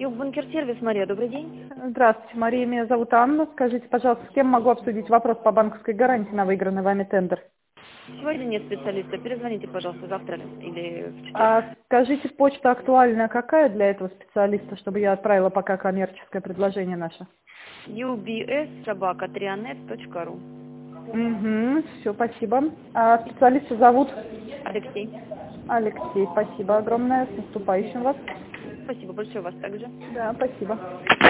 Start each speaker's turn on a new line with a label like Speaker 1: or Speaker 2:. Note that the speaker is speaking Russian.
Speaker 1: Юг-Бункер-сервис, Мария, добрый день.
Speaker 2: Здравствуйте, Мария, меня зовут Анна. Скажите, пожалуйста, с кем могу обсудить вопрос по банковской гарантии на выигранный вами тендер?
Speaker 1: Сегодня нет специалиста. Перезвоните, пожалуйста, завтра или в четверг.
Speaker 2: А скажите, почта актуальная какая для этого специалиста, чтобы я отправила пока коммерческое предложение наше?
Speaker 1: ubs@trianet.ru.
Speaker 2: Угу, все, спасибо. А специалиста зовут?
Speaker 1: Алексей.
Speaker 2: Алексей, спасибо огромное. С наступающим вас.
Speaker 1: Спасибо большое, вас также.
Speaker 2: Да, спасибо.